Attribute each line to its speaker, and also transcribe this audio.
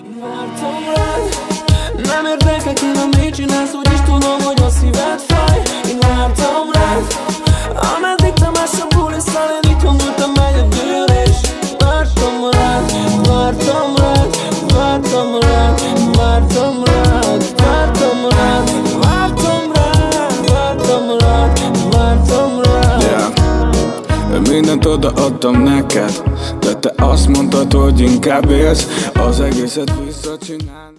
Speaker 1: Vártam rád, nem érdekel ki, hogy mit csinálsz, úgyis tudom, hogy a szíved fáj. Én vártam rád, ameddig te másabb bulisztál, én itthon ültem egyedül, és vártam rád, vártam rád, vártam rád, vártam rád, vártam rád, vártam rád, vártam rád, vártam rád.
Speaker 2: Mindent odaadtam neked, de te azt mondtad, hogy inkább élsz, az egészet visszacsinálni.